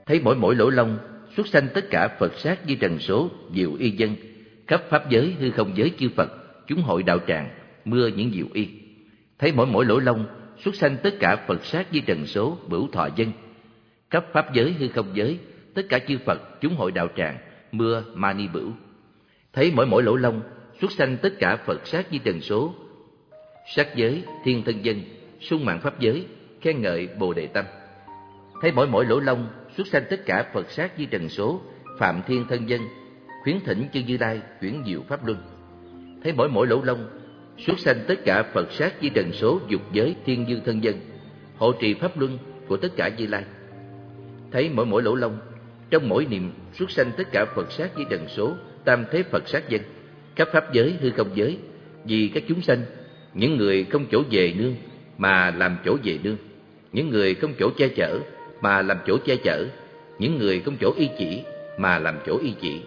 Thấy mỗi mỗi lỗ long xuất sanh tất cả Phật sát di trần số diệu y dân, khắp pháp giới hư không giới chư Phật chúng hội đạo tràng mưa những diệu y. Thấy mỗi mỗi lỗ long xuất sanh tất cả Phật sát di trần số bửu thọ dân, khắp pháp giới hư không giới tất cả chư Phật chúng hội đạo tràng mưa mani bửu. Thấy mỗi mỗi lỗ long xuất sanh tất cả Phật sát di trần số sắc giới thiên thân dân, sung mạng pháp giới khen ngợi bồ đề tâm. Thấy mỗi mỗi lỗ long xuất sanh tất cả Phật sát di trần số phạm thiên thân dân, khuyến thỉnh chư Như Lai chuyển diệu pháp luân. Thấy mỗi mỗi lỗ long xuất sanh tất cả Phật sát di trần số dục giới thiên dương thân dân, hộ trì pháp luân của tất cả Như Lai. Thấy mỗi mỗi lỗ long trong mỗi niệm xuất sanh tất cả Phật sát di trần số tam thế Phật sát dân, khắp pháp giới hư không giới vì các chúng sanh, những người không chỗ về nương mà làm chỗ về nương, những người không chỗ che chở mà làm chỗ che chở, những người không chỗ y chỉ mà làm chỗ y chỉ.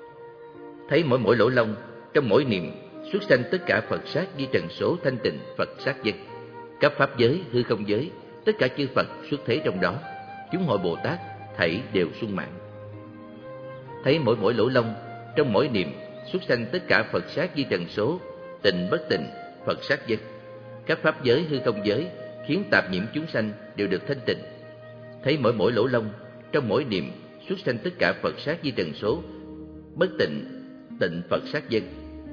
Thấy mỗi mỗi lỗ long trong mỗi niệm xuất sanh tất cả Phật sát di trần số thanh tịnh Phật sát dân, các pháp giới hư không giới tất cả chư Phật xuất thế trong đó, chúng hội Bồ Tát thảy đều sung mãn. Thấy mỗi mỗi lỗ long trong mỗi niệm xuất sanh tất cả Phật sát di trần số tịnh bất tịnh Phật sát dân, các pháp giới hư không giới khiến tạp nhiễm chúng sanh đều được thanh tịnh. Thấy mỗi mỗi lỗ long trong mỗi niệm xuất sanh tất cả Phật sát di trần số bất tịnh tịnh Phật sát dân,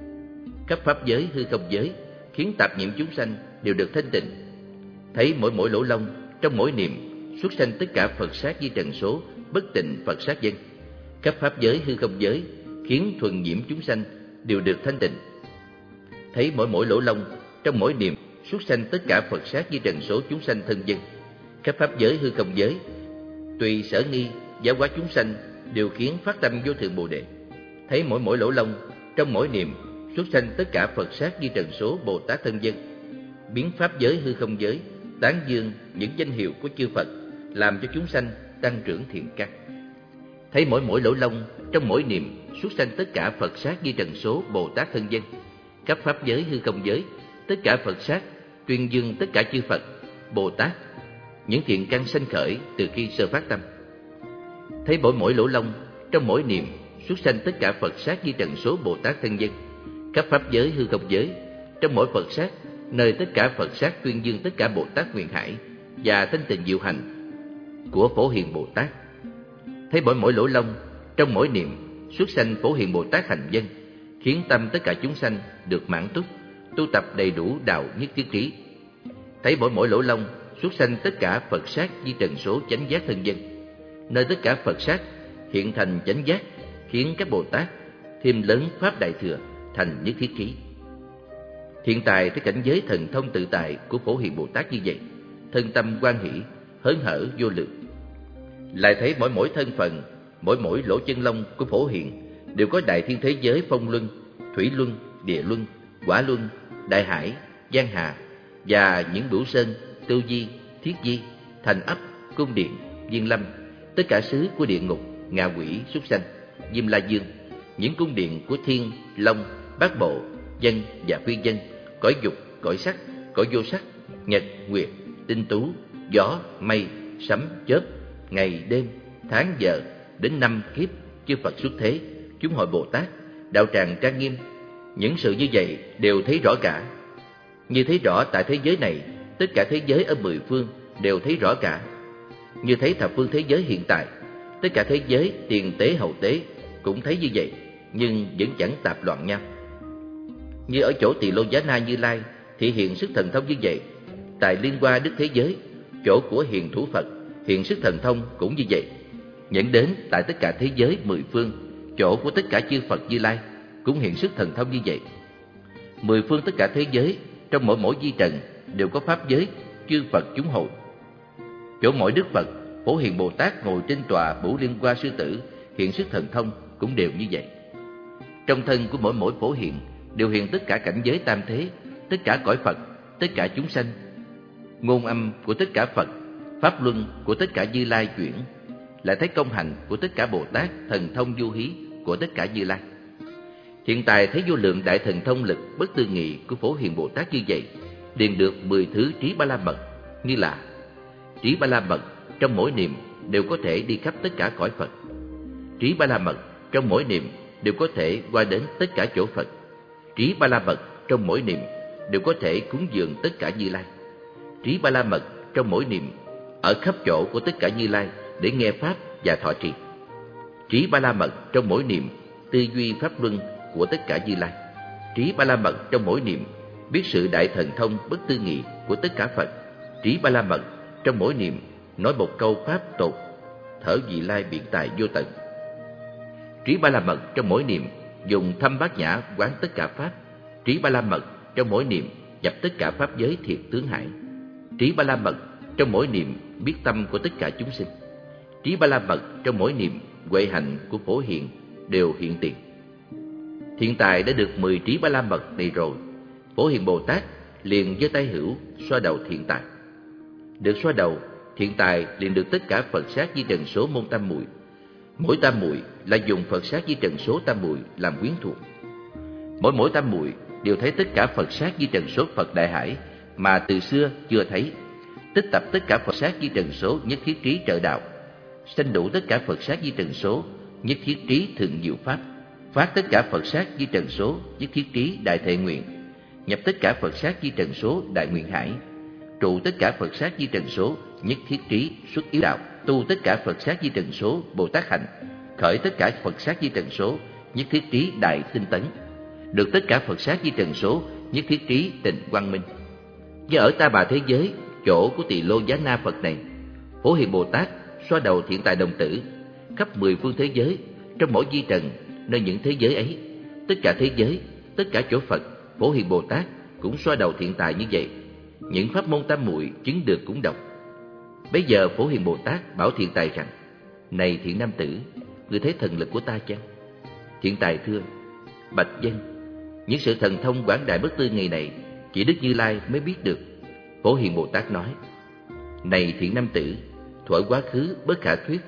các pháp giới hư không giới khiến tạp nhiễm chúng sanh đều được thanh tịnh. Thấy mỗi mỗi lỗ long trong mỗi niệm xuất sanh tất cả Phật sát di trần số bất tịnh Phật sát dân, các pháp giới hư không giới khiến thuần nhiễm chúng sanh đều được thanh tịnh. Thấy mỗi mỗi lỗ long trong mỗi niệm xuất sanh tất cả Phật sát di trần số chúng sanh thân dân, các pháp giới hư không giới tùy sở nghi giáo hóa chúng sanh đều khiến phát tâm vô thượng Bồ đề. Thấy mỗi mỗi lỗ long trong mỗi niệm xuất sanh tất cả Phật sát di trần số Bồ Tát thân dân, biến pháp giới hư không giới tán dương những danh hiệu của chư Phật, làm cho chúng sanh tăng trưởng thiện căn. Thấy mỗi mỗi lỗ long trong mỗi niệm xuất sanh tất cả Phật sát di trần số Bồ Tát thân dân, các pháp giới hư không giới tất cả Phật sát tuyên dương tất cả chư Phật Bồ Tát những thiện căn sanh khởi từ khi sơ phát tâm. Thấy mỗi mỗi lỗ long trong mỗi niệm xuất sanh tất cả Phật sát di trần số Bồ Tát thân dân, các pháp giới hư không giới trong mỗi Phật sát nơi tất cả Phật sát tuyên dương tất cả Bồ Tát nguyện hải và thanh tịnh diệu hành của Phổ Hiền Bồ Tát. Thấy mỗi mỗi lỗ long trong mỗi niệm xuất sanh Phổ Hiền Bồ Tát hành dân, khiến tâm tất cả chúng sanh được mãn túc, tu tập đầy đủ đạo nhất thiết trí. Thấy mỗi mỗi lỗ long xuất sanh tất cả Phật sát di trần số chánh giác thân dân, nơi tất cả Phật sát hiện thành chánh giác, khiến các Bồ Tát thêm lớn pháp đại thừa thành nhất thiết trí. Hiện tại tới cảnh giới thần thông tự tại của Phổ Hiền Bồ Tát như vậy, thân tâm hoan hỷ hớn hở vô lượng. Lại thấy mỗi mỗi thân phận, mỗi mỗi lỗ chân lông của Phổ Hiền đều có đại thiên thế giới phong luân, thủy luân, địa luân, quả luân, đại hải, giang hà và những bửu sơn, tư di, thiết di, thành ấp, cung điện, viên lâm, tất cả xứ của địa ngục, ngạ quỷ, súc sanh, diêm la dương, những cung điện của thiên, long, bát bộ, dân và phi dân, cõi dục, cõi sắc, cõi vô sắc, nhật, nguyệt, tinh tú, gió, mây, sấm, chớp, ngày, đêm, tháng, giờ, đến năm kiếp, chư Phật xuất thế, chúng hội Bồ Tát, đạo tràng trang nghiêm. Những sự như vậy đều thấy rõ cả. Như thấy rõ tại thế giới này, tất cả thế giới ở mười phương đều thấy rõ cả. Như thấy thập phương thế giới hiện tại, tất cả thế giới tiền tế hậu tế cũng thấy như vậy, nhưng vẫn chẳng tạp loạn nhau. Như ở chỗ Tỳ Lô Giá Na Như Lai thị hiện sức thần thông như vậy, tại Liên Hoa Đức Thế Giới, chỗ của Hiền Thủ Phật hiện sức thần thông cũng như vậy. Dẫn đến tại tất cả thế giới mười phương, chỗ của tất cả chư Phật Như Lai cũng hiện sức thần thông như vậy. Mười phương tất cả thế giới trong mỗi mỗi vi trần đều có pháp giới chư Phật chúng hội. Chỗ mỗi Đức Phật Phổ Hiền Bồ Tát ngồi trên tòa Bửu Liên Hoa Sư Tử hiện sức thần thông cũng đều như vậy. Trong thân của mỗi mỗi Phổ Hiền đều hiện tất cả cảnh giới tam thế, tất cả cõi Phật, tất cả chúng sanh, ngôn âm của tất cả Phật, pháp luân của tất cả Như Lai chuyển, lại thấy công hành của tất cả Bồ Tát, thần thông vô hí của tất cả Như Lai. Hiện tại thấy vô lượng đại thần thông lực bất tư nghị của Phổ Hiền Bồ Tát như vậy, điền được 10 thứ trí ba la mật, như là trí ba la mật trong mỗi niệm đều có thể đi khắp tất cả cõi Phật. Trí Ba La Mật trong mỗi niệm đều có thể qua đến tất cả chỗ Phật. Trí Ba La Mật trong mỗi niệm đều có thể cúng dường tất cả Như Lai. Trí Ba La Mật trong mỗi niệm ở khắp chỗ của tất cả Như Lai để nghe pháp và thọ trì. Trí Ba La Mật trong mỗi niệm tư duy pháp luân của tất cả Như Lai. Trí Ba La Mật trong mỗi niệm biết sự đại thần thông bất tư nghị của tất cả Phật. Trí Ba La Mật trong mỗi niệm nói một câu pháp tột, thở vị lai biện tài vô tận. Trí Ba La Mật trong mỗi niệm dùng thâm bát nhã quán tất cả pháp. Trí Ba La Mật trong mỗi niệm nhập tất cả pháp giới thiệt tướng hải. Trí Ba La Mật trong mỗi niệm biết tâm của tất cả chúng sinh. Trí Ba La Mật trong mỗi niệm huệ hạnh của Phổ Hiền đều hiện tiền. Thiện tài đã được 10 trí Ba La Mật này rồi, Phổ Hiền Bồ Tát liền giơ tay hữu xoa đầu thiện tài. Được xoa đầu, thiện tài liền được tất cả Phật sát di trần số môn tam muội. Mỗi tam muội là dùng Phật sát di trần số tam muội làm quyến thuộc. Mỗi tam muội đều thấy tất cả Phật sát di trần số Phật Đại Hải mà từ xưa chưa thấy. Tích tập tất cả Phật sát di trần số nhất thiết trí trợ đạo, sanh đủ tất cả Phật sát di trần số nhất thiết trí thượng diệu pháp, phát tất cả Phật sát di trần số nhất thiết trí đại thệ nguyện, nhập tất cả Phật sát di trần số đại nguyện hải, trụ tất cả Phật sát di trần số nhất thiết trí xuất yếu đạo, tu tất cả Phật sát di trần số Bồ Tát hạnh, khởi tất cả Phật sát di trần số nhất thiết trí đại tinh tấn, được tất cả Phật sát di trần số nhất thiết trí tịnh quang minh. Do ở Ta Bà thế giới, chỗ của Tỳ Lô Giá Na Phật này, Phổ Hiền Bồ Tát xoa đầu thiện tài đồng tử khắp 10 phương thế giới, trong mỗi vi trần nơi những thế giới ấy, tất cả thế giới, tất cả chỗ Phật, Phổ Hiền Bồ Tát cũng xoa đầu thiện tài như vậy. Những pháp môn tam muội chứng được cũng đọc. Bây giờ Phổ Hiền Bồ Tát bảo thiện tài rằng: này thiện nam tử, ngươi thấy thần lực của ta chăng? Thiện tài thưa: bạch dân, những sự thần thông quảng đại bất tư nghị này chỉ Đức Như Lai mới biết được. Phổ Hiền Bồ Tát nói: này thiện nam tử, thuở quá khứ bất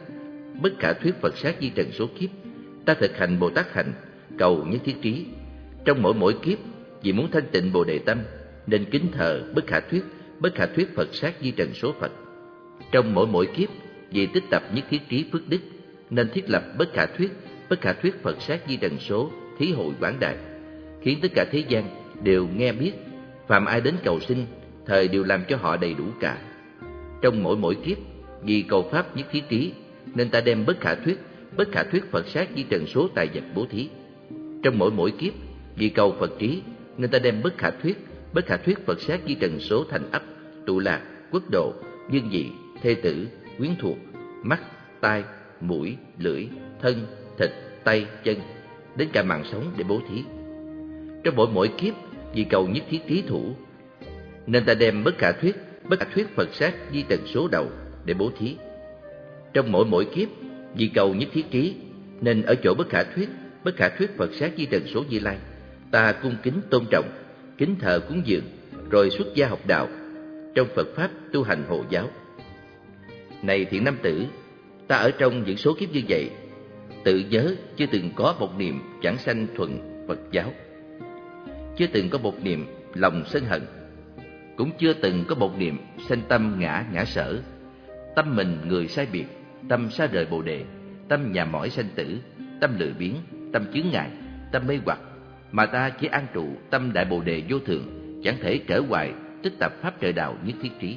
khả thuyết Phật sát di trần số kiếp, ta thực hành Bồ Tát hạnh, cầu nhất thiết trí. Trong mỗi kiếp, vì muốn thanh tịnh Bồ Đề tâm, nên kính thờ bất khả thuyết Phật sát di trần số Phật. Trong mỗi kiếp, vì tích tập nhất thiết trí phước đức, nên thiết lập bất khả thuyết Phật sát di trần số thí hội quảng đại, khiến tất cả thế gian đều nghe biết. Phàm ai đến cầu xin, thời đều làm cho họ đầy đủ cả. Trong mỗi kiếp, vì cầu pháp nhất thiết trí, nên ta đem bất khả thuyết Phật sát di trần số tài vật bố thí. Trong mỗi kiếp, vì cầu Phật trí, nên ta đem bất khả thuyết Phật sát di trần số thành ấp, tụ lạc, quốc độ, dương vị, thê tử, quyến thuộc, mắt, tai, mũi, lưỡi, thân, thịt, tay, chân, đến cả mạng sống để bố thí. Trong mỗi kiếp, vì cầu nhất thiết trí thủ, nên ta đem bất khả thuyết Phật sát di trần số đầu để bố thí. Trong mỗi kiếp, vì cầu nhất thiết trí, nên ở chỗ bất khả thuyết Phật sát di trần số Như Lai, ta cung kính tôn trọng, kính thờ cúng dường, rồi xuất gia học đạo, trong Phật pháp tu hành hộ giáo. Này thiện nam tử, ta ở trong những số kiếp như vậy, tự nhớ chưa từng có một niệm chẳng sanh thuận Phật giáo, chưa từng có một niệm lòng sân hận, cũng chưa từng có một niệm sanh tâm ngã sở, tâm mình người sai biệt, tâm xa rời Bồ Đề, tâm nhà mỏi sanh tử, tâm lười biếng, tâm chướng ngại, tâm mê hoặc, mà ta chỉ an trụ tâm đại Bồ Đề vô thượng, chẳng thể trở hoài tích tập pháp trợ đạo nhất thiết trí.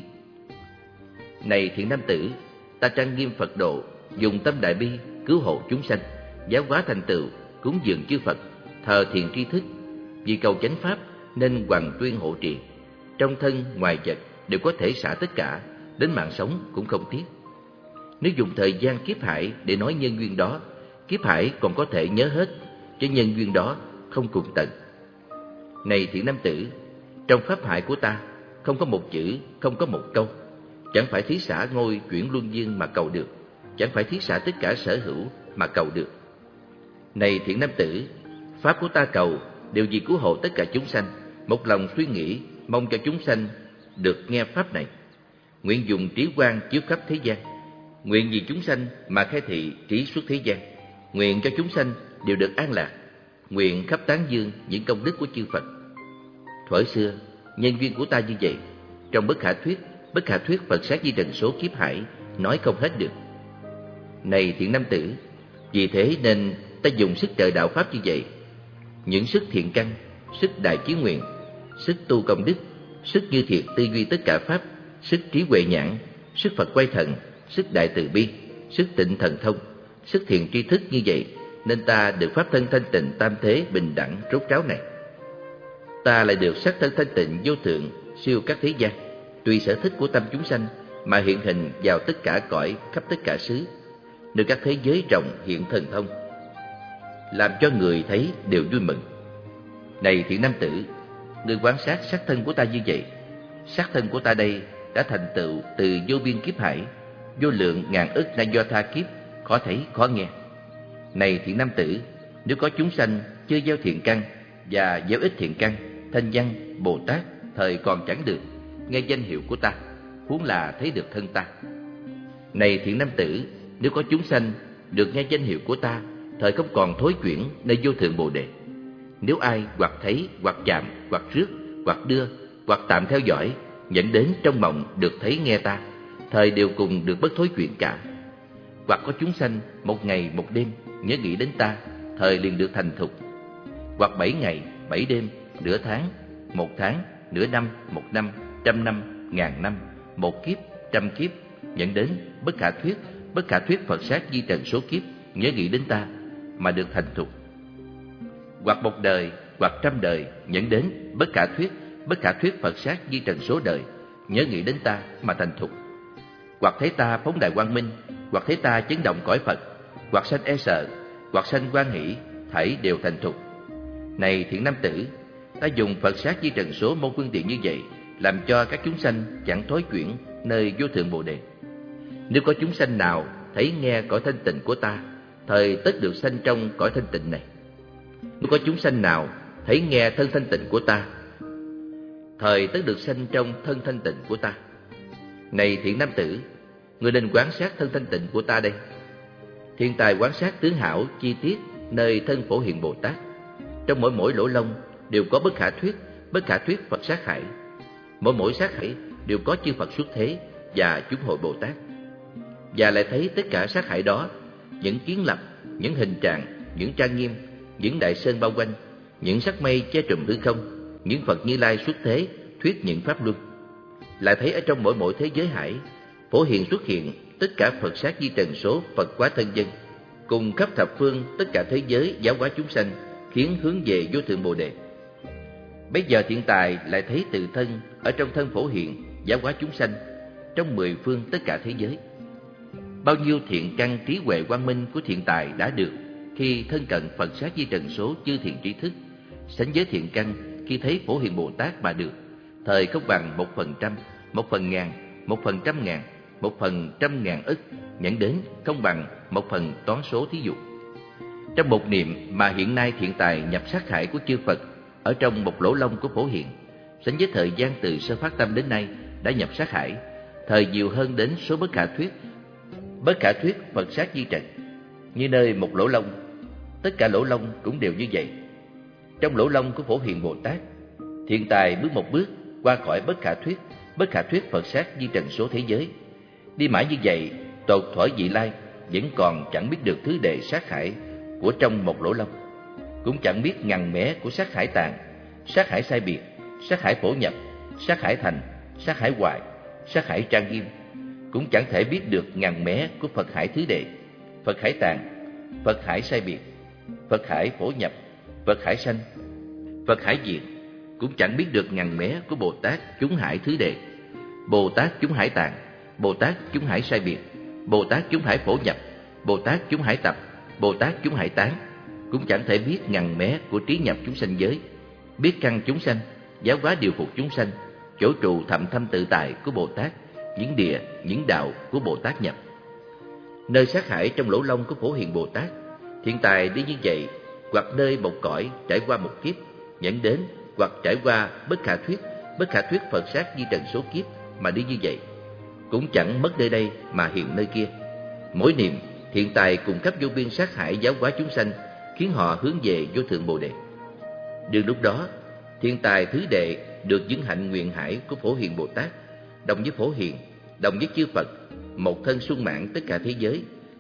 Này thiện nam tử, ta trang nghiêm Phật độ, dùng tâm đại bi cứu hộ chúng sanh, giáo hóa thành tựu, cúng dường chư Phật, thờ thiền tri thức, vì cầu chánh pháp nên hoằng tuyên hộ trì. Trong thân ngoài vật đều có thể xả tất cả, đến mạng sống cũng không tiếc. Nếu dùng thời gian kiếp hải để nói nhân duyên đó, kiếp hải còn có thể nhớ hết, chứ nhân duyên đó không cùng tận. Này thiện nam tử, trong pháp hải của ta không có một chữ, không có một câu, chẳng phải thí xả ngôi chuyển luân dương mà cầu được, chẳng phải thí xả tất cả sở hữu mà cầu được. Này thiện nam tử, pháp của ta cầu đều vì cứu hộ tất cả chúng sanh, một lòng suy nghĩ mong cho chúng sanh được nghe pháp này. Nguyện dùng trí quang chiếu khắp thế gian, nguyện vì chúng sanh mà khai thị trí suốt thế gian, nguyện cho chúng sanh đều được an lạc, nguyện khắp tán dương những công đức của chư Phật. Thuở xưa, nhân duyên của ta như vậy, trong bất khả thuyết Phật sát di trần số kiếp hải nói không hết được. Này thiện nam tử, vì thế nên ta dùng sức trợ đạo pháp như vậy. Những sức thiện căn, sức đại chí nguyện, sức tu công đức, sức như thiệt tư duy tất cả pháp, sức trí huệ nhãn, sức Phật quay thần, sức đại từ bi, sức tịnh thần thông, sức thiện tri thức như vậy, nên ta được pháp thân thanh tịnh tam thế bình đẳng rốt ráo này. Ta lại được sắc thân thanh tịnh vô thượng siêu các thế gian, tùy sở thích của tâm chúng sanh mà hiện hình vào tất cả cõi khắp tất cả xứ, nơi các thế giới rộng hiện thần thông, làm cho người thấy đều vui mừng. Này thiện nam tử, ngươi quan sát sắc thân của ta như vậy. Sắc thân của ta đây đã thành tựu từ vô biên kiếp hải, vô lượng ngàn ức na do tha kiếp, khó thấy khó nghe. Này thiện nam tử, nếu có chúng sanh chưa gieo thiện căn và gieo ít thiện căn, thanh văn Bồ Tát thời còn chẳng được nghe danh hiệu của ta, huống là thấy được thân ta. Này thiện nam tử, nếu có chúng sanh được nghe danh hiệu của ta, thời không còn thối chuyển nơi vô thượng Bồ Đề. Nếu ai hoặc thấy, hoặc chạm, hoặc rước, hoặc đưa, hoặc tạm theo dõi, dẫn đến trong mộng được thấy nghe ta, thời đều cùng được bất thối chuyển cả. Hoặc có chúng sanh một ngày một đêm nhớ nghĩ đến ta, thời liền được thành thục. Hoặc 7 ngày 7 đêm, nửa tháng, 1 tháng, nửa năm, 1 năm, 100 năm, 1000 năm, 1 kiếp, 100 kiếp, dẫn đến bất khả thuyết Phật sát di trần số kiếp nhớ nghĩ đến ta mà được thành thục. Hoặc 1 đời, hoặc 100 đời, dẫn đến bất khả thuyết Phật sát di trần số đời nhớ nghĩ đến ta mà thành thục. Hoặc thấy ta phóng đại quang minh, hoặc thấy ta chấn động cõi Phật, hoặc sanh e sợ, hoặc sanh hoan hỷ, thảy đều thành thục. Này thiện nam tử, ta dùng Phật sát di trần số môn phương tiện như vậy, làm cho các chúng sanh chẳng thối chuyển nơi vô thượng Bồ Đề. Nếu có chúng sanh nào thấy nghe cõi thanh tịnh của ta, thời tất được sanh trong cõi thanh tịnh này. Nếu có chúng sanh nào thấy nghe thân thanh tịnh của ta, thời tất được sanh trong thân thanh tịnh của ta. Này thiện nam tử, ngươi nên quan sát thân thanh tịnh của ta đây. Thiên tài quan sát tướng hảo chi tiết nơi thân Phổ Hiền Bồ Tát. Trong mỗi lỗ lông đều có bất khả thuyết Phật sát hải. Mỗi sát hải đều có chư Phật xuất thế và chúng hội Bồ Tát. Và lại thấy tất cả sát hải đó, những kiến lập, những hình trạng, những trang nghiêm, những đại sơn bao quanh, những sắc mây che trùm hư không, những Phật Như Lai xuất thế thuyết những pháp luân. Lại thấy ở trong mỗi thế giới hải, Phổ Hiền xuất hiện tất cả Phật sát di trần số Phật quá thân dân, cùng khắp thập phương tất cả thế giới giáo hóa chúng sanh, khiến hướng về vô thượng Bồ Đề. Bây giờ thiện tài lại thấy tự thân ở trong thân Phổ Hiền giáo hóa chúng sanh trong 10 phương tất cả thế giới. Bao nhiêu thiện căn trí huệ quang minh của thiện tài đã được khi thân cận Phật sát di trần số chư thiện trí thức, sánh với thiện căn khi thấy Phổ Hiền Bồ Tát mà được, thời không bằng 1/100, 1/1000, 1/100.000, 1/100.000 ức, nhận đến không bằng 1/1 toán số thí dụ. Trong một niệm mà hiện nay thiện tài nhập sát hải của chư Phật ở trong một lỗ lông của Phổ Hiền, sánh với thời gian từ sơ phát tâm đến nay đã nhập sát hải, thời nhiều hơn đến số bất khả thuyết Phật sát di trần. Như nơi một lỗ lông, tất cả lỗ lông cũng đều như vậy. Trong lỗ lông của Phổ Hiền Bồ Tát, thiện tài bước một bước qua khỏi bất khả thuyết Phật sát di trần số thế giới. Đi mãi như vậy, tột thuở vị lai vẫn còn chẳng biết được thứ đệ sát hải của trong một lỗ lông, cũng chẳng biết ngằn mé của sát hải tàn, sát hải sai biệt, sát hải phổ nhập, sát hải thành, sát hải hoại, sát hải trang nghiêm, cũng chẳng thể biết được ngằn mé của Phật hải thứ đệ, Phật hải tàn, Phật hải sai biệt, Phật hải phổ nhập, Phật hải sanh, Phật hải diệt, cũng chẳng biết được ngằn mé của Bồ Tát chúng hải thứ đệ, Bồ Tát chúng hải tàn, Bồ Tát chúng hải sai biệt, Bồ Tát chúng hải phổ nhập, Bồ Tát chúng hải tập, Bồ Tát chúng hải tán, cũng chẳng thể biết ngằn mé của trí nhập chúng sanh giới, biết căn chúng sanh, giáo hóa điều phục chúng sanh, chỗ trụ thậm thâm tự tại của Bồ Tát, những địa, những đạo của Bồ Tát nhập. Nơi sát hải trong lỗ lông của Phổ Hiền Bồ Tát, thiện tài đi như vậy, hoặc nơi một cõi trải qua một kiếp, nhận đến, hoặc trải qua bất khả thuyết Phật sát di trần số kiếp mà đi như vậy, cũng chẳng mất nơi đây mà hiện nơi kia. Mỗi niệm, thiện tài cùng khắp vô biên sát hải giáo hóa chúng sanh, khiến họ hướng về vô thượng Bồ Đề. Đường lúc đó, thiện tài thứ đệ được những hạnh nguyện hải của Phổ Hiền Bồ Tát, đồng với Phổ Hiền, đồng với chư Phật, một thân sung mãn tất cả thế giới,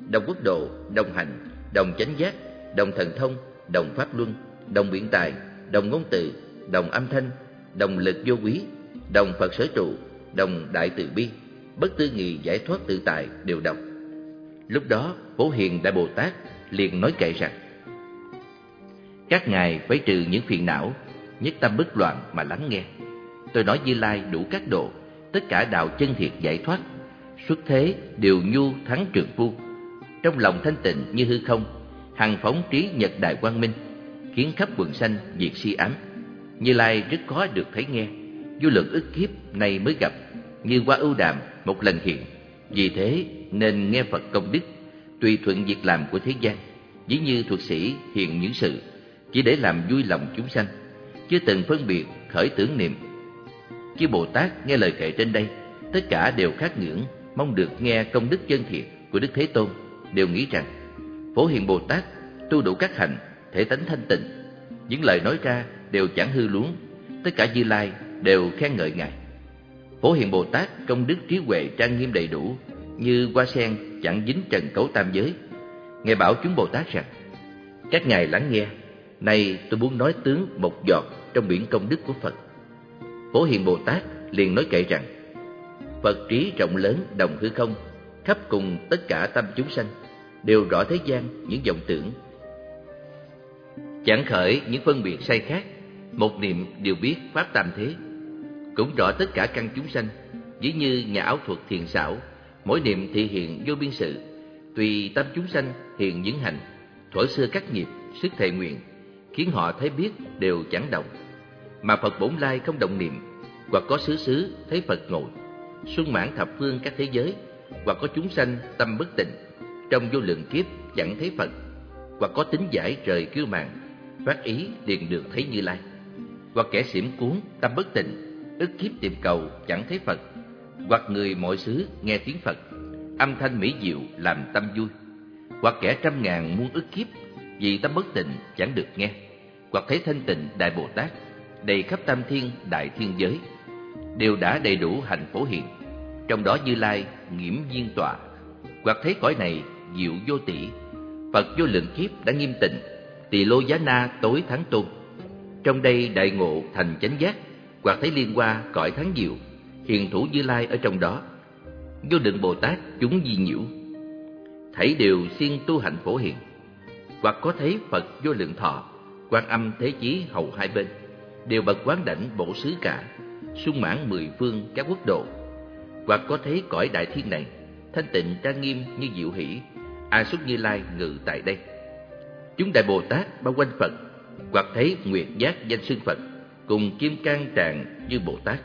đồng quốc độ, đồng hành, đồng chánh giác, đồng thần thông, đồng pháp luân, đồng biện tài, đồng ngôn từ, đồng âm thanh, đồng lực vô quý, đồng Phật sở trụ, đồng đại từ bi, bất tư nghị giải thoát tự tại đều đồng. Lúc đó Phổ Hiền Đại Bồ Tát liền nói kệ rằng: các ngài phải trừ những phiền não, nhất tâm bất loạn mà lắng nghe. Tôi nói Như Lai đủ các độ, tất cả đạo chân thiệt giải thoát, xuất thế đều nhu thắng trượng phu, trong lòng thanh tịnh như hư không, hằng phóng trí nhật đại quang minh, khiến khắp quần sanh diệt si ám. Như Lai rất khó được thấy nghe, vô lượng ức kiếp nay mới gặp, như qua ưu đàm một lần hiện. Vì thế nên nghe Phật công đức, tùy thuận việc làm của thế gian, ví như thuật sĩ hiện những sự, chỉ để làm vui lòng chúng sanh, chưa từng phân biệt khởi tưởng niệm. Chư Bồ Tát nghe lời kệ trên đây, tất cả đều khát ngưỡng, mong được nghe công đức chân thiện của Đức Thế Tôn, đều nghĩ rằng Phổ Hiền Bồ Tát tu đủ các hạnh, thể tánh thanh tịnh, những lời nói ra đều chẳng hư luống, tất cả Như Lai đều khen ngợi ngài. Phổ Hiền Bồ Tát công đức trí huệ trang nghiêm đầy đủ, như hoa sen chẳng dính trần cấu tam giới. Ngài bảo chúng Bồ Tát rằng: các ngài lắng nghe, nay tôi muốn nói tướng một giọt trong biển công đức của Phật. Phổ Hiền Bồ Tát liền nói kệ rằng: Phật trí rộng lớn đồng hư không, khắp cùng tất cả tâm chúng sanh, đều rõ thế gian những vọng tưởng, chẳng khởi những phân biệt sai khác, một niệm đều biết pháp tam thế. Cũng rõ tất cả căn chúng sanh, ví như nhà ảo thuật thiền xảo, mỗi niệm thị hiện vô biên sự, tùy tâm chúng sanh hiện những hành, thuở xưa các nghiệp, sức thệ nguyện, khiến họ thấy biết đều chẳng động. Mà Phật bổn lai không động niệm, hoặc có xứ xứ thấy Phật ngồi, xuân mãn thập phương các thế giới, hoặc có chúng sanh tâm bất tịnh, trong vô lượng kiếp chẳng thấy Phật, hoặc có tính giải rời kiêu màng, phát ý liền được thấy Như Lai, hoặc kẻ xiểm cuốn tâm bất tịnh, ức kiếp tìm cầu chẳng thấy Phật, hoặc người mọi xứ nghe tiếng Phật, âm thanh mỹ diệu làm tâm vui, hoặc kẻ trăm ngàn muôn ức kiếp vì tâm bất tịnh chẳng được nghe, hoặc thấy thanh tịnh Đại Bồ Tát đầy khắp tam thiên đại thiên giới, đều đã đầy đủ hành Phổ Hiền, trong đó Như Lai nghiễm viên tọa, hoặc thấy cõi này diệu vô tỷ, Phật vô lượng kiếp đã nghiêm tịnh, Tỳ Lô Giá Na tối thắng tôn, trong đây đại ngộ thành chánh giác, hoặc thấy liên hoa cõi thắng diệu, hiền thủ Như Lai ở trong đó. Vô lượng Bồ Tát chúng di nhiễu, thảy đều siêng tu hành Phổ Hiền, hoặc có thấy Phật vô lượng thọ, Quan Âm Thế Chí hầu hai bên, đều bậc quán đảnh bổ xứ cả, sung mãn mười phương các quốc độ, hoặc có thấy cõi đại thiên này thanh tịnh trang nghiêm như diệu hỷ, A Xúc Như Lai ngự tại đây. Chúng Đại Bồ Tát bao quanh Phật, hoặc thấy nguyệt giác danh xưng Phật, cùng kim cang tràng như Bồ Tát.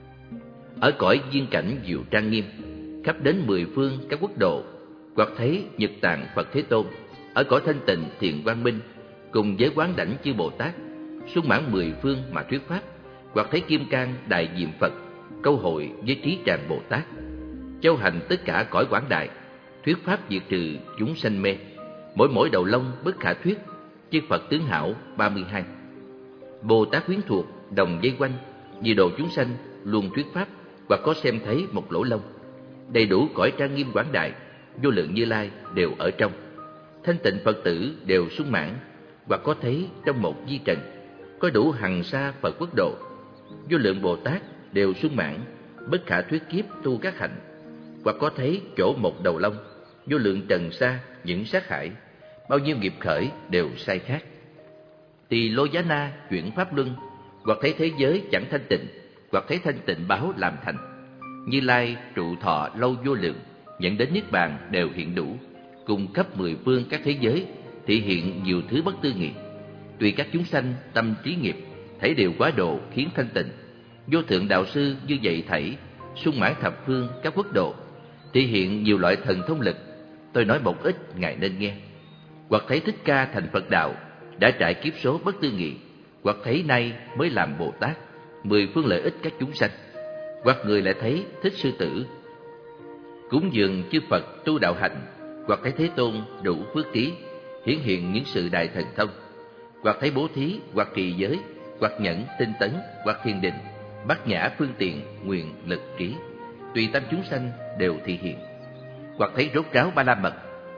Ở cõi viên cảnh diệu trang nghiêm, khắp đến mười phương các quốc độ, hoặc thấy Nhật Tạng Phật Thế Tôn, ở cõi thanh tịnh thiện quang minh, cùng với quán đảnh chư Bồ Tát, sung mãn mười phương mà thuyết pháp, hoặc thấy kim cang đại diệm Phật, câu hội với trí tràng Bồ Tát, châu hành tất cả cõi quảng đại, thuyết pháp diệt trừ chúng sanh mê, mỗi đầu lông bất khả thuyết, chư Phật tướng hảo 32. Bồ Tát quyến thuộc đồng vây quanh, vì độ chúng sanh luôn thuyết pháp, hoặc có xem thấy một lỗ lông, đầy đủ cõi trang nghiêm quảng đại, vô lượng Như Lai đều ở trong, thanh tịnh Phật tử đều sung mãn, hoặc có thấy trong một di trần, có đủ hằng sa Phật quốc độ, vô lượng Bồ Tát đều sung mãn, bất khả thuyết kiếp tu các hạnh, hoặc có thấy chỗ một đầu lông, vô lượng trần sa những sát hải, bao nhiêu nghiệp khởi đều sai khác. Tỳ Lô Giá Na chuyển pháp luân, hoặc thấy thế giới chẳng thanh tịnh, hoặc thấy thanh tịnh báo làm thành. Như Lai trụ thọ lâu vô lượng, nhận đến niết bàn đều hiện đủ, cùng khắp mười phương các thế giới, thị hiện nhiều thứ bất tư nghị. Tùy các chúng sanh tâm trí nghiệp, thảy đều quá độ khiến thanh tịnh. Vô thượng đạo sư như vậy thảy, sung mãn thập phương các quốc độ, thị hiện nhiều loại thần thông lực. Tôi nói một ít ngài nên nghe. Hoặc thấy Thích Ca thành Phật đạo, đã trải kiếp số bất tư nghị, hoặc thấy nay mới làm Bồ Tát, mười phương lợi ích các chúng sanh. Hoặc người lại thấy Thích Sư Tử cúng dường chư Phật tu đạo hạnh, hoặc thấy Thế Tôn đủ phước trí, hiển hiện những sự đại thần thông. Hoặc thấy bố thí, hoặc trì giới, hoặc nhẫn tinh tấn, hoặc thiền định, bát nhã phương tiện nguyện lực trí, tùy tâm chúng sanh đều thị hiện. Hoặc thấy rốt ráo ba la mật,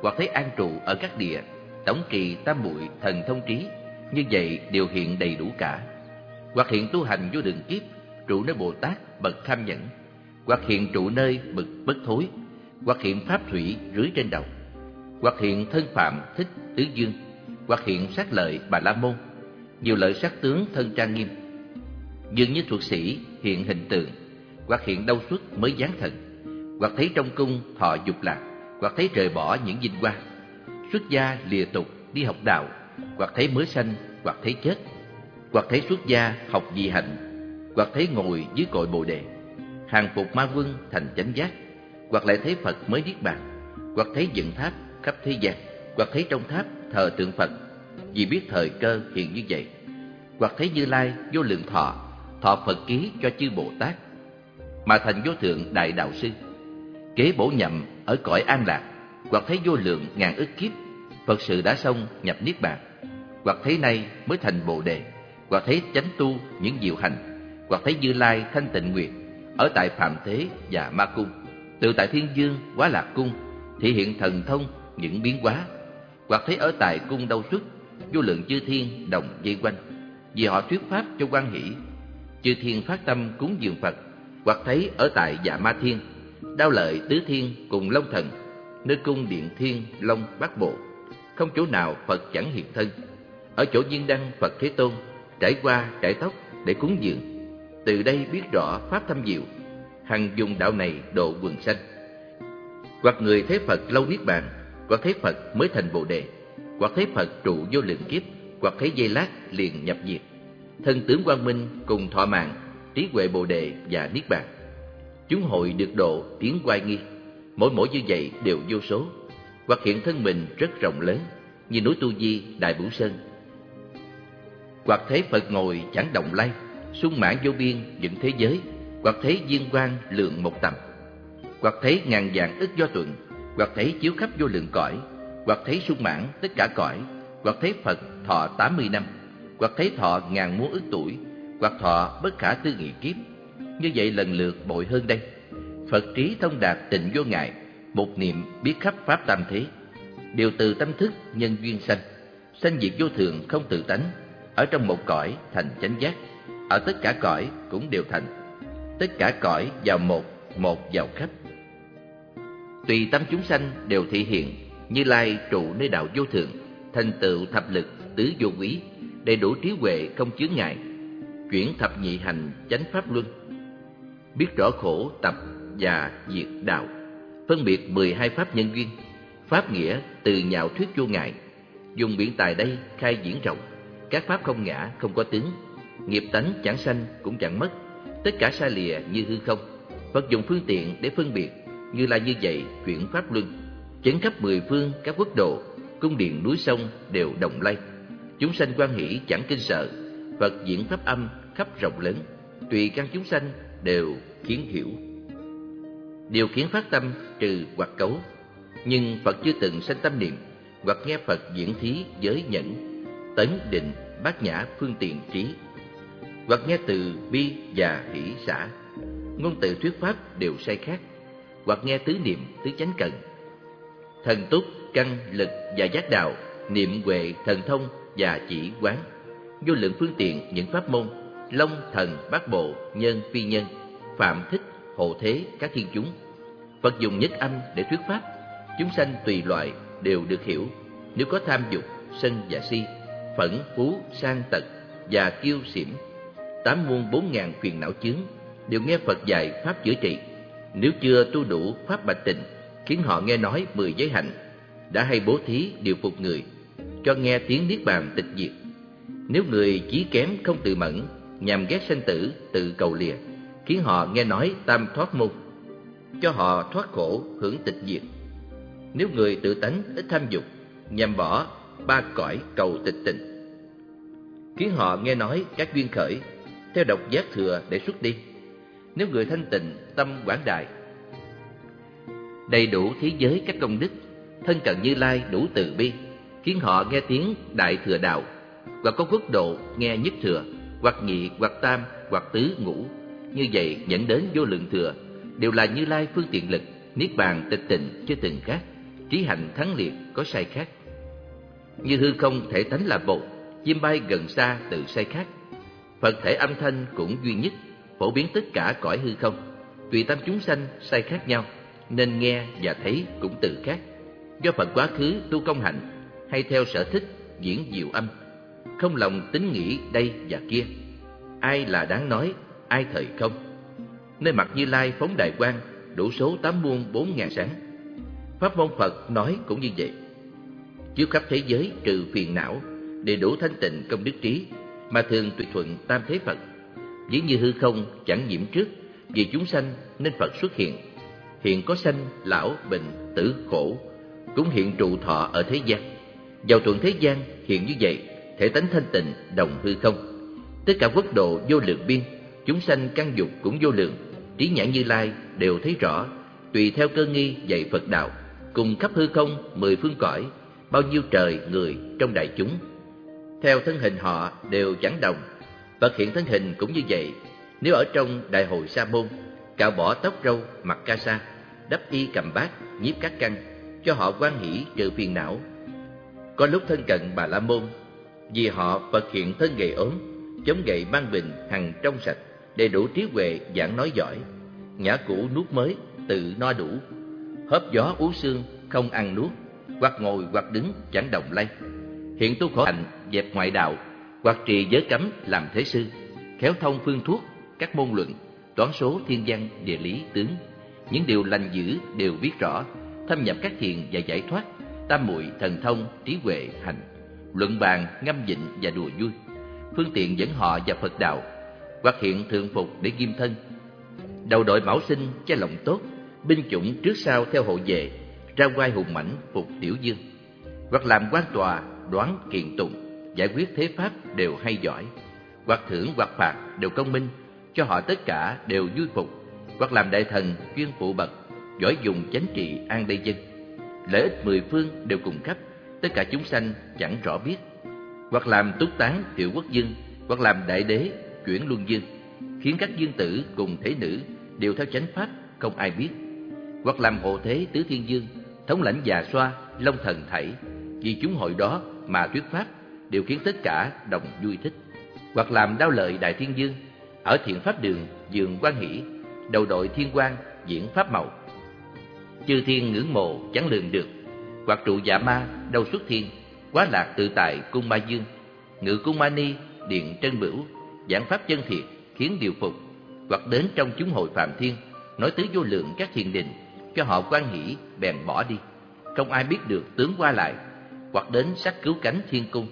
hoặc thấy an trụ ở các địa, tổng trì tam muội thần thông trí, như vậy đều hiện đầy đủ cả. Hoặc hiện tu hành vô đường kiếp, trụ nơi Bồ Tát bậc tham nhẫn, hoặc hiện trụ nơi bậc bất thối, hoặc hiện pháp thủy rưới trên đầu, hoặc hiện thân phạm thích tứ dương, hoặc hiện sát lợi Bà La Môn, nhiều lợi sắc tướng thân trang nghiêm, dường như thuật sĩ hiện hình tượng, hoặc hiện đau xuất mới giáng thần, hoặc thấy trong cung thọ dục lạc, hoặc thấy trời bỏ những vinh hoa, xuất gia lìa tục đi học đạo, hoặc thấy mới sanh, hoặc thấy chết, hoặc thấy xuất gia học dị hạnh, hoặc thấy ngồi dưới cội Bồ đề, hàng phục ma quân thành chánh giác, hoặc lại thấy Phật mới niết bàn, hoặc thấy dựng tháp khắp thế gian, hoặc thấy trong tháp thờ tượng Phật, vì biết thời cơ hiện như vậy, hoặc thấy Như Lai vô lượng thọ, thọ Phật ký cho chư Bồ Tát, mà thành vô thượng đại đạo sư, kế bổ nhậm ở cõi an lạc, hoặc thấy vô lượng ngàn ức kiếp, Phật sự đã xong nhập niết bàn, hoặc thấy nay mới thành Bồ đề, hoặc thấy chánh tu những diệu hành, hoặc thấy Như Lai thanh tịnh nguyệt ở tại Phạm Thế và Ma Cung, từ tại Thiên Dương Quá Lạc Cung thị hiện thần thông những biến hóa, hoặc thấy ở tại cung Đâu Xuất vô lượng chư thiên đồng vây quanh, vì họ thuyết pháp cho quan hỷ, chư thiên phát tâm cúng dường Phật, hoặc thấy ở tại Dạ Ma Thiên, Đao Lợi tứ thiên cùng Long Thần, nơi cung điện Thiên Long Bát Bộ, không chỗ nào Phật chẳng hiện thân. Ở chỗ Viên Đăng Phật Thế Tôn trải qua trải tóc để cúng dường, từ đây biết rõ pháp thâm diệu, hằng dùng đạo này độ quần sanh. Hoặc người thấy Phật lâu niết bàn, hoặc thấy Phật mới thành Bồ đề, hoặc thấy Phật trụ vô lượng kiếp, hoặc thấy giây lát liền nhập diệt, thân tướng quang minh cùng thọ mạng, trí huệ Bồ đề và niết bàn. Chúng hội được độ tiếng oai nghi, mỗi như vậy đều vô số, hoặc hiện thân mình rất rộng lớn như núi Tu Di Đại Bửu Sơn, hoặc thấy Phật ngồi chẳng động lay, sung mãn vô biên những thế giới, hoặc thấy viên quang lượng một tầm, hoặc thấy ngàn vạn ức do tuần, hoặc thấy chiếu khắp vô lượng cõi, hoặc thấy sung mãn tất cả cõi, hoặc thấy Phật thọ 80 năm, hoặc thấy thọ ngàn muôn ức tuổi, hoặc thọ bất khả tư nghị kiếp. Như vậy lần lượt bội hơn đây. Phật trí thông đạt tịnh vô ngại, một niệm biết khắp pháp tam thế, đều từ tâm thức nhân duyên sanh, sanh diệt vô thường không tự tánh, ở trong một cõi thành chánh giác, ở tất cả cõi cũng đều thành, tất cả cõi vào một, một vào khắp. Tùy tâm chúng sanh đều thị hiện, Như Lai trụ nơi đạo vô thượng, thành tựu thập lực tứ vô quý, đầy đủ trí huệ không chướng ngại, chuyển thập nhị hành chánh pháp luân, biết rõ khổ tập và diệt đạo, phân biệt 12 pháp nhân duyên, pháp nghĩa từ nhạo thuyết vô ngại, dùng biện tài đây khai diễn rộng, các pháp không ngã không có tướng, nghiệp tánh chẳng sanh cũng chẳng mất, tất cả xa lìa như hư không. Phật dùng phương tiện để phân biệt, Như Lai như vậy chuyển pháp luân, chấn khắp 10 phương các quốc độ, cung điện núi sông đều động lay, chúng sanh hoan hỷ chẳng kinh sợ. Phật diễn pháp âm khắp rộng lớn, tùy căn chúng sanh đều khiến hiểu, điều khiến phát tâm trừ hoặc cấu. Nhưng Phật chưa từng sanh tâm niệm, hoặc nghe Phật diễn thí giới nhẫn, tấn định bát nhã phương tiện trí, hoặc nghe từ bi và hỷ xả, ngôn từ thuyết pháp đều sai khác, hoặc nghe tứ niệm tứ chánh cần, thần túc căn lực và giác đạo, niệm huệ thần thông và chỉ quán, vô lượng phương tiện những pháp môn, long thần bát bộ nhân phi nhân, phạm thích hộ thế các thiên chúng. Phật dùng nhất âm để thuyết pháp, chúng sanh tùy loại đều được hiểu. Nếu có tham dục sân và si, phẫn phú sang tật và kiêu xỉm, 8 muôn 4 ngàn phiền não chướng, đều nghe Phật dạy pháp chữa trị. Nếu chưa tu đủ pháp bạch tịnh, khiến họ nghe nói 10 giới hạnh, đã hay bố thí điều phục người, cho nghe tiếng niết bàn tịch diệt. Nếu người chí kém không tự mẫn, nhằm ghét sanh tử tự cầu lìa, khiến họ nghe nói tam thoát môn, cho họ thoát khổ hưởng tịch diệt. Nếu người tự tánh ít tham dục, nhằm bỏ 3 cõi cầu tịch tịnh, khiến họ nghe nói các duyên khởi, theo độc giác thừa để xuất đi. Nếu người thanh tịnh tâm quảng đại, đầy đủ thế giới các công đức, thân cận Như Lai đủ từ bi, khiến họ nghe tiếng đại thừa đạo, hoặc có quốc độ nghe nhất thừa, hoặc nhị, hoặc tam, hoặc tứ, ngũ, như vậy dẫn đến vô lượng thừa, đều là Như Lai phương tiện lực, niết bàn tịch tịnh chưa từng khác, trí hạnh thắng liệt có sai khác. Như hư không thể tánh là một, chim bay gần xa tự sai khác. Phật thể âm thanh cũng duy nhất, phổ biến tất cả cõi hư không. Tùy tâm chúng sanh sai khác nhau, nên nghe và thấy cũng tự khác. Do Phật quá khứ tu công hạnh, hay theo sở thích diễn diệu âm, không lòng tính nghĩ đây và kia. Ai là đáng nói, ai thời không. Nơi mặt Như Lai phóng đại quang, đủ số 8 muôn 4.000 sáng. Pháp môn Phật nói cũng như vậy. Chiếu khắp thế giới trừ phiền não, để đủ thanh tịnh công đức trí, mà thường tùy thuận tam thế Phật. Ví như hư không chẳng nhiễm trước, vì chúng sanh nên Phật xuất hiện. Hiện có sanh, lão, bệnh, tử, khổ, cũng hiện trụ thọ ở thế gian. Vào thuận thế gian hiện như vậy, thể tánh thanh tịnh đồng hư không. Tất cả quốc độ vô lượng biên, chúng sanh căn dục cũng vô lượng. Trí nhãn Như Lai đều thấy rõ, tùy theo cơ nghi dạy Phật đạo, cùng khắp hư không 10 phương cõi, bao nhiêu trời người trong đại chúng. Theo thân hình họ đều chẳng đồng. Phật hiện thân hình cũng như vậy. Nếu ở trong đại hội sa môn, cạo bỏ tóc râu, mặc ca sa, đắp y cầm bát, nhiếp các căn, cho họ hoan hỷ trừ phiền não. Có lúc thân cận Bà La Môn, vì họ Phật hiện thân gầy ốm, chống gậy mang bình hằng trong sạch, đầy đủ trí huệ giảng nói giỏi, nhã cũ nuốt mới, tự no đủ, hớp gió uống sương, không ăn nuốt, hoặc ngồi hoặc đứng chẳng động lay. Hiện tu khổ hạnh dẹp ngoại đạo, hoặc trì giới cấm làm thế sư, khéo thông phương thuốc, các môn luận, toán số thiên văn địa lý tướng, những điều lành dữ đều biết rõ, thâm nhập các thiền và giải thoát, tam muội thần thông trí huệ hành, luận bàn ngâm vịnh và đùa vui, phương tiện dẫn họ vào Phật đạo, hoặc hiện thượng phục để ghim thân, đầu đội mão sinh che lòng tốt, binh chủng trước sau theo hộ vệ, ra oai hùng mãnh phục tiểu dương, hoặc làm quan tòa đoán kiện tụng, giải quyết thế pháp đều hay giỏi, hoặc thưởng hoặc phạt đều công minh, cho họ tất cả đều vui phục, hoặc làm đại thần chuyên phụ bậc, giỏi dùng chánh trị an đây dân, lợi ích 10 phương đều cùng khắp, tất cả chúng sanh chẳng rõ biết, hoặc làm túc tán tiểu quốc dương, hoặc làm đại đế chuyển luân dương, khiến các dương tử cùng thế nữ đều theo chánh pháp không ai biết, hoặc làm hộ thế tứ thiên dương, thống lãnh già xoa long thần thảy, vì chúng hội đó mà thuyết pháp đều khiến tất cả đồng vui thích, hoặc làm đao lợi đại thiên dương, ở thiện pháp đường dường quan hỷ, đầu đội thiên quang diễn pháp màu, chư thiên ngưỡng mộ chẳng lường được, hoặc trụ dạ ma đâu xuất thiên, quá lạc tự tại cung ma dương, ngự cung ma ni điện trân bửu, giảng pháp chân thiệt khiến điều phục, hoặc đến trong chúng hội phạm thiên, nói tứ vô lượng các thiền đình, cho họ quan hỷ bèn bỏ đi, không ai biết được tướng qua lại, hoặc đến sắc cứu cánh thiên cung,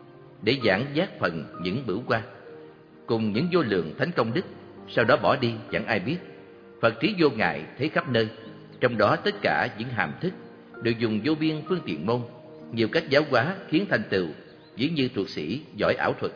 để giảng giác phần những bửu qua, cùng những vô lượng thánh công đức, sau đó bỏ đi chẳng ai biết. Phật trí vô ngại thấy khắp nơi, trong đó tất cả những hàm thức đều dùng vô biên phương tiện môn, nhiều cách giáo hóa khiến thành tựu, ví như thuật sĩ giỏi ảo thuật,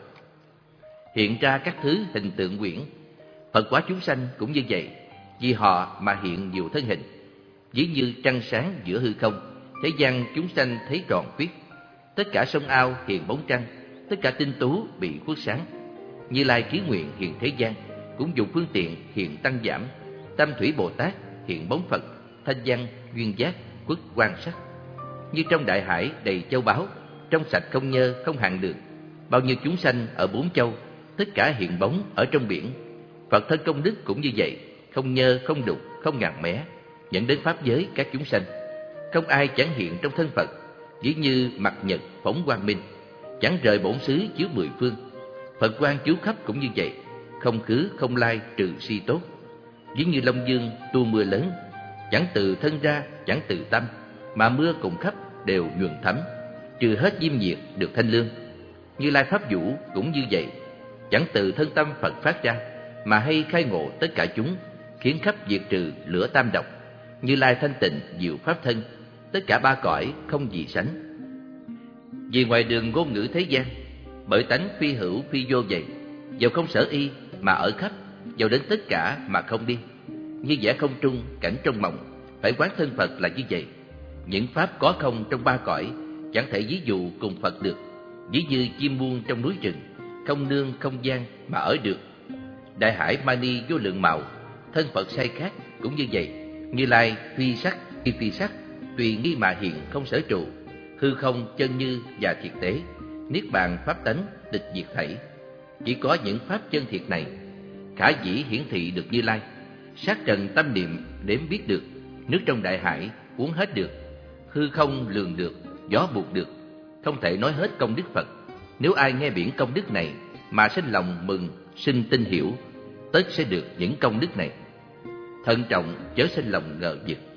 hiện ra các thứ hình tượng quyển. Phật hóa chúng sanh cũng như vậy, vì họ mà hiện nhiều thân hình, ví như trăng sáng giữa hư không, thế gian chúng sanh thấy tròn khuyết. Tất cả sông ao hiện bóng trăng, tất cả tinh tú bị khuất sáng. Như Lai trí nguyện hiện thế gian, cũng dùng phương tiện hiện tăng giảm. Tâm thủy Bồ Tát hiện bóng Phật, thanh văn duyên giác khuất quan sắc. Như trong đại hải đầy châu báu, trong sạch không nhơ không hạn được. Bao nhiêu chúng sanh ở bốn châu, tất cả hiện bóng ở trong biển. Phật thân công đức cũng như vậy, không nhơ không đục không ngàn mé, dẫn đến pháp giới các chúng sanh. Không ai chẳng hiện trong thân Phật, ví như mặt nhật phóng quang minh, chẳng rời bổn xứ chiếu 10 phương. Phật quang chiếu khắp cũng như vậy, không khứ không lai trừ si tốt. Ví như Long Dương tu mưa lớn, chẳng từ thân ra chẳng từ tâm, mà mưa cùng khắp đều nhuần thấm, trừ hết diêm nhiệt được thanh lương. Như Lai pháp vũ cũng như vậy, chẳng từ thân tâm Phật phát ra, mà hay khai ngộ tất cả chúng, khiến khắp diệt trừ lửa tam độc. Như Lai thanh tịnh diệu pháp thân, tất cả ba cõi không gì sánh. Vì ngoài đường ngôn ngữ thế gian, bởi tánh phi hữu phi vô vậy, dầu không sở y mà ở khắp, dầu đến tất cả mà không đi. Như vẽ không trung cảnh trong mộng, phải quán thân Phật là như vậy. Những pháp có không trong ba cõi, chẳng thể ví dụ cùng Phật được. Ví như chim muôn trong núi rừng, không nương không gian mà ở được. Đại hải mani vô lượng màu, thân Phật sai khác cũng như vậy. Như Lai phi sắc phi phi sắc, Tùy nghi mà hiện không sở trụ, hư không chân như và thiệt tế, niết bàn pháp tánh tịch diệt thảy. Chỉ có những pháp chân thiệt này, khả dĩ hiển thị được Như Lai. Sát trần tâm niệm đếm biết được, nước trong đại hải uống hết được, hư không lường được, gió buộc được, không thể nói hết công đức Phật. Nếu ai nghe biển công đức này mà sinh lòng mừng, sinh tin hiểu, tất sẽ được những công đức này. Thận trọng chớ sinh lòng ngờ vực.